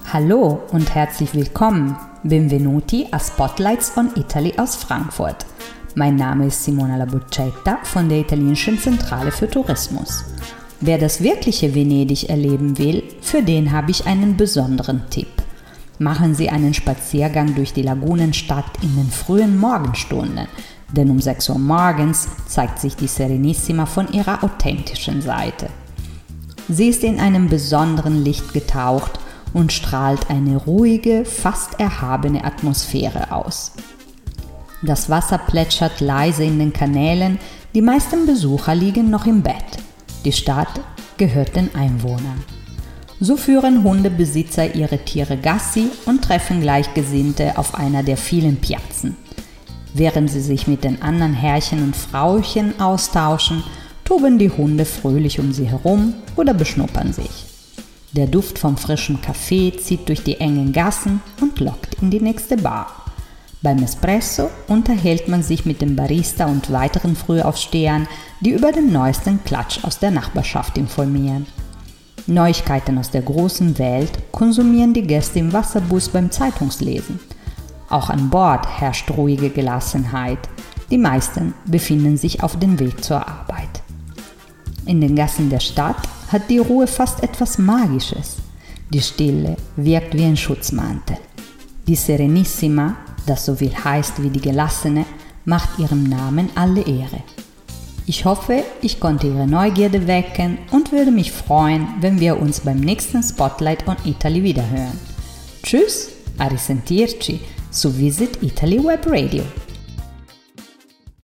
Hallo und herzlich willkommen. Benvenuti a Spotlights on Italy aus Frankfurt. Mein Name ist Simona Labuccetta von der italienischen Zentrale für Tourismus. Wer das wirkliche Venedig erleben will, für den habe ich einen besonderen Tipp. Machen Sie einen Spaziergang durch die Lagunenstadt in den frühen Morgenstunden, denn um 6 Uhr morgens zeigt sich die Serenissima von ihrer authentischen Seite. Sie ist in einem besonderen Licht getaucht und strahlt eine ruhige, fast erhabene Atmosphäre aus. Das Wasser plätschert leise in den Kanälen, die meisten Besucher liegen noch im Bett. Die Stadt gehört den Einwohnern. So führen Hundebesitzer ihre Tiere Gassi und treffen Gleichgesinnte auf einer der vielen Piazzen. Während sie sich mit den anderen Herrchen und Frauchen austauschen, toben die Hunde fröhlich um sie herum oder beschnuppern sich. Der Duft vom frischen Kaffee zieht durch die engen Gassen und lockt in die nächste Bar. Beim Espresso unterhält man sich mit dem Barista und weiteren Frühaufstehern, die über den neuesten Klatsch aus der Nachbarschaft informieren. Neuigkeiten aus der großen Welt konsumieren die Gäste im Wasserbus beim Zeitungslesen. Auch an Bord herrscht ruhige Gelassenheit. Die meisten befinden sich auf dem Weg zur Arbeit. In den Gassen der Stadt hat die Ruhe fast etwas Magisches. Die Stille wirkt wie ein Schutzmantel. Die Serenissima, das so viel heißt wie die Gelassene, macht ihrem Namen alle Ehre. Ich hoffe, ich konnte Ihre Neugierde wecken und würde mich freuen, wenn wir uns beim nächsten Spotlight on Italy wiederhören. Tschüss, a risentirci su Visit Italy Web Radio.